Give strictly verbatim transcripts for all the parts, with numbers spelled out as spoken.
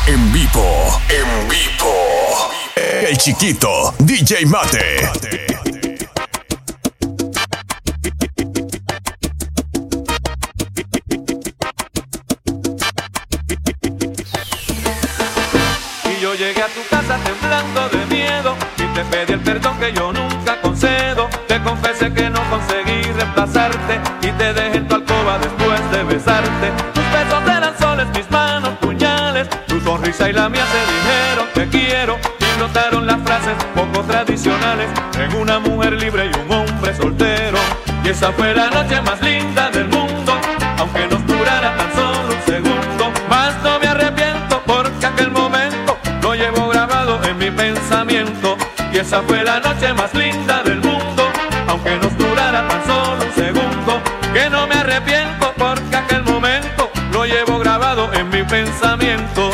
En vivo, en vivo. El chiquito, D J Mate. Y yo llegué a tu casa temblando de miedo y te pedí el perdón que yo nunca concedo. Te confesé que no conseguí reemplazarte y te dejé en tu alcoba después de besarte. Tus besos eran soles, mis manos puñales. Tu sonrisa y la mía se dijeron te quiero y brotaron las frases poco tradicionales en una mujer libre y un hombre soltero. Y esa fue la noche más linda del mundo, aunque nos durara tan solo un segundo. Mas no me arrepiento porque aquel momento lo llevo grabado en mi pensamiento. Y esa fue la noche más linda del mundo, aunque nos durara tan solo un segundo. Que no me arrepiento porque aquel momento lo llevo grabado en mi pensamiento.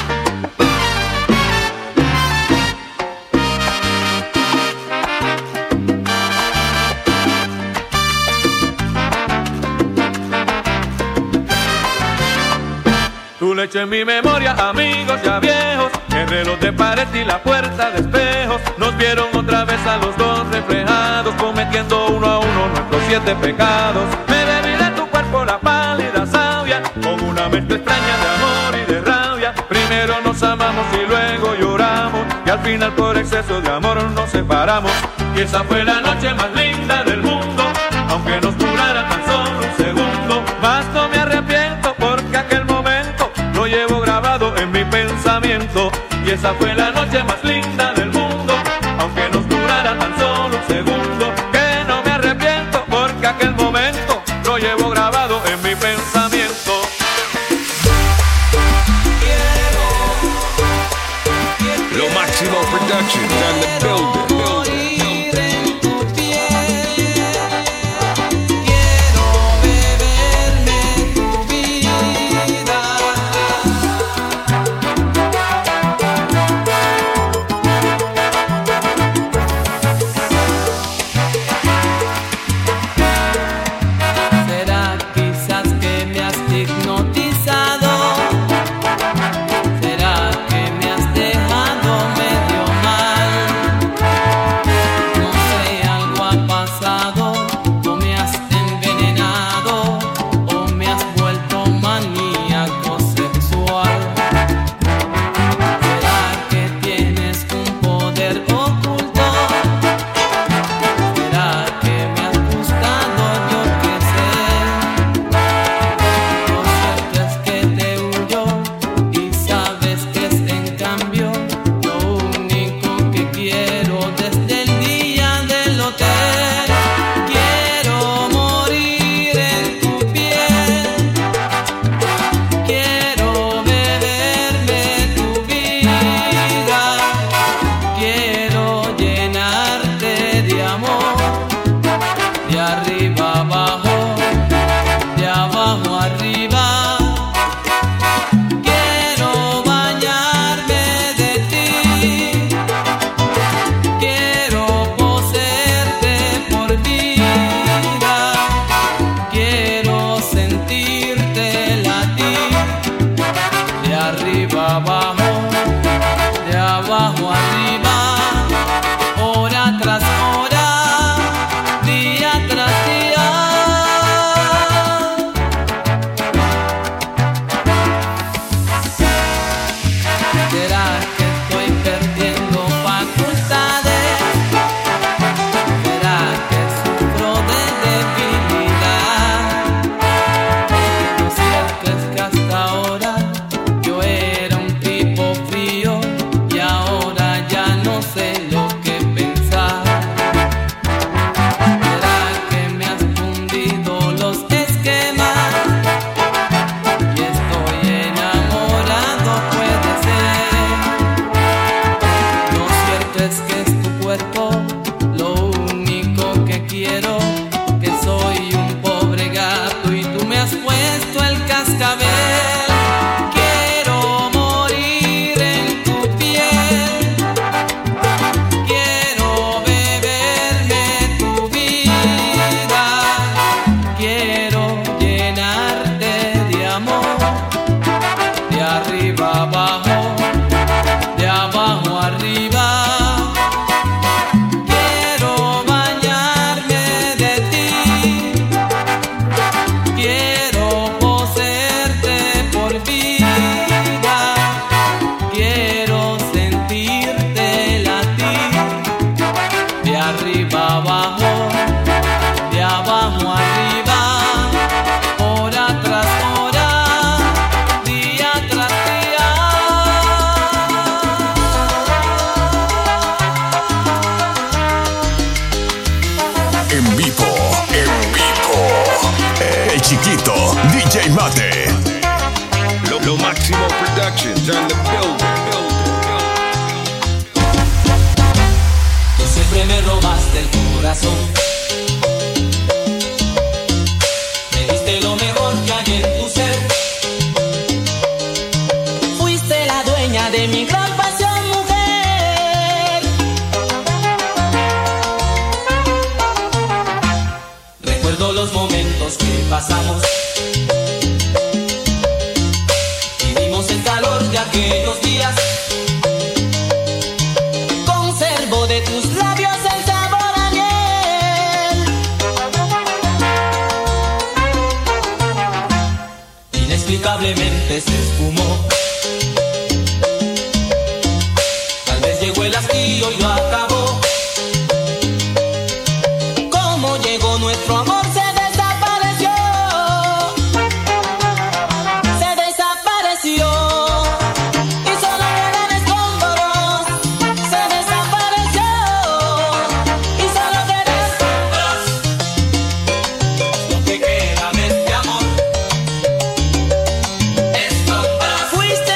Tu leche en mi memoria, amigos ya viejos, el reloj de pared y la puerta de espejos nos vieron otra vez a los dos reflejados, cometiendo uno a uno nuestros siete pecados. Me bebí de tu cuerpo la pálida savia, con una mezcla extraña de amor y de rabia. Primero nos amamos y luego lloramos, y al final por exceso de amor nos separamos. Y esa fue la noche más linda del mundo, aunque nos durara tan solo un segundo. Mas no me arrepiento porque aquel momento lo llevo grabado en mi pensamiento. Y esa fue la noche más linda del mundo, aunque nos durara tan solo un segundo. Que no me arrepiento porque aquel momento lo llevo grabado en mi pensamiento. Lo Máximo Productions and the building. D J Mate. Lo, lo Máximo Productions on the building. Tú siempre me robaste el corazón. Me diste lo mejor que hay en tu ser. Fuiste la dueña de mi gran pasión, mujer. Recuerdo los momentos que pasamos. Vivimos el calor de aquellos días. Conservo de tus labios el sabor a miel. Inexplicablemente se esfumó. Tal vez llegó el hastío y lo acabó. Como llegó nuestro amor se desapareció. Se desapareció. Y solo quedan escombros. Se desapareció. Y solo quedan escombros. Lo que queda de este amor. Escombros. Fuiste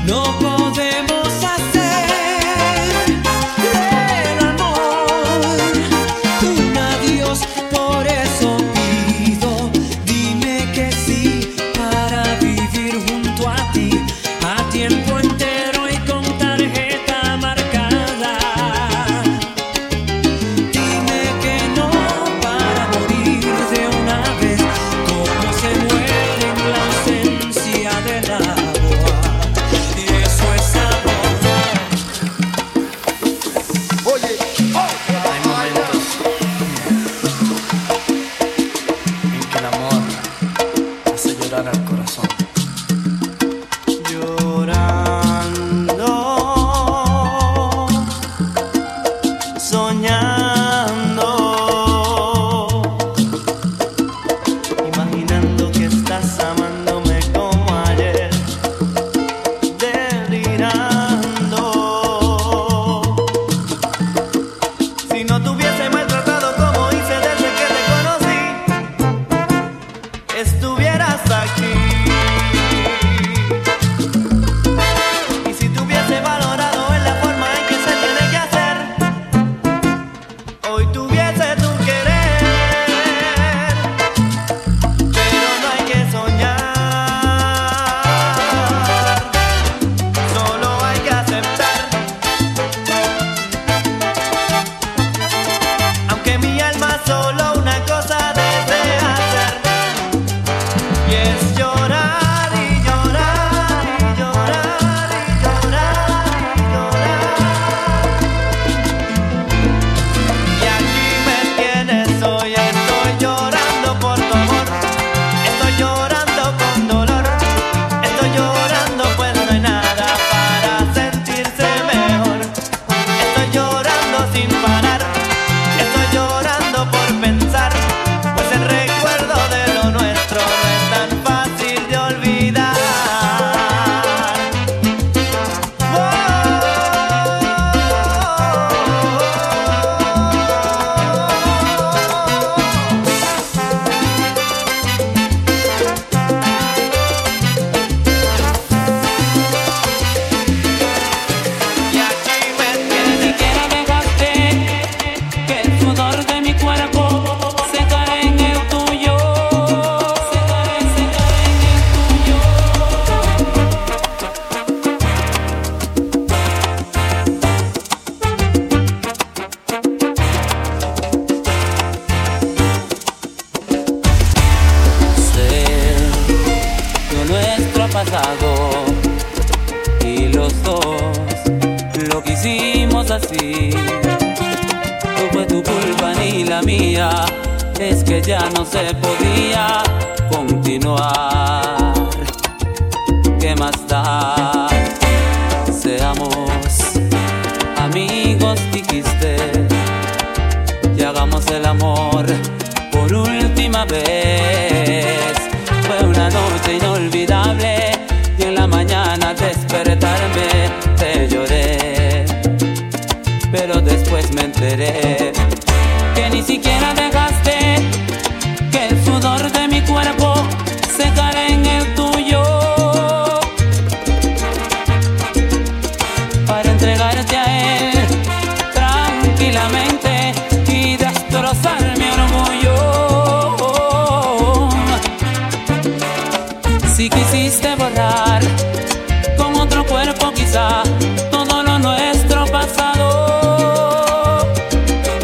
Todo lo nuestro pasado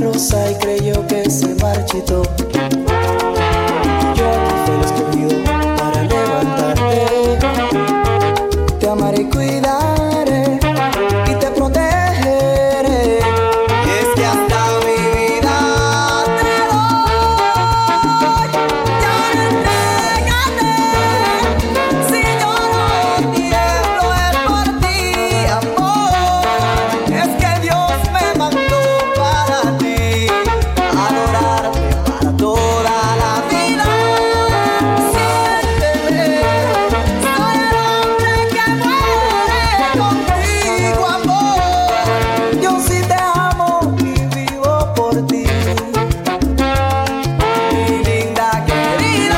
rosa y creyó que se marchitó. Yo aquí fui el escogido para levantarte. Te amaré y cuidaré y te protegeré. Y es que hasta mi vida te doy. Ya entrégate. Si yo no tiemblo es por ti, amor. Es que Dios me mandó para ti, adorarte para toda la vida. Siénteme, soy el hombre que muere contigo, amor. Yo sí te amo y vivo por ti, mi linda querida.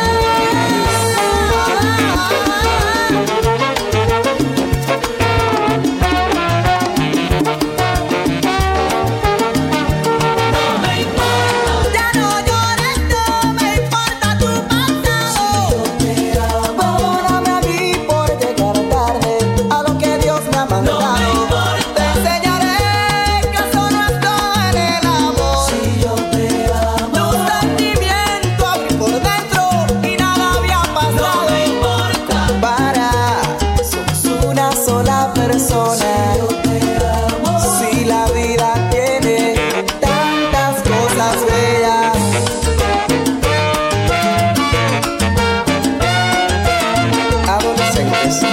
No me importa, ya no llores, no me importa tu pasado. Perdóname a mí por llegar tarde a lo que Dios me ha mandado. No me importa, te enseñaré que eso no está en el amor. Si yo te amo, tu sentimiento a mí por dentro y nada había pasado. No me importa, para, somos una sola persona. Si yo te amo, si la vida tiene tantas cosas bellas. Adolescentes.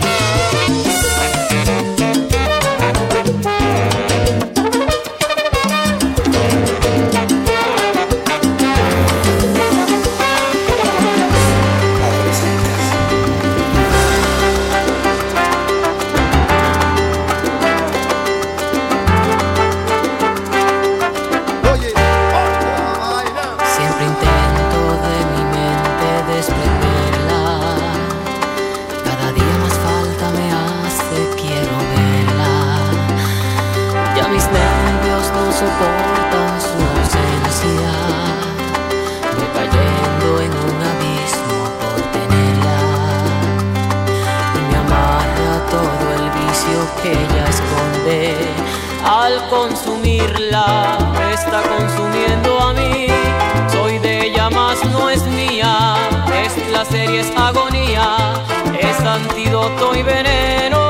Siempre intento de mi mente desprenderla. Cada día más falta me hace, quiero verla. Ya mis nervios no soportan su ausencia. Voy cayendo en un abismo por tenerla. Y me amarra todo el vicio que ella esconde. Al consumirla, me está consumiendo a mí. Soy de ella, más no es mía. Es placer y es agonía, es antídoto y veneno.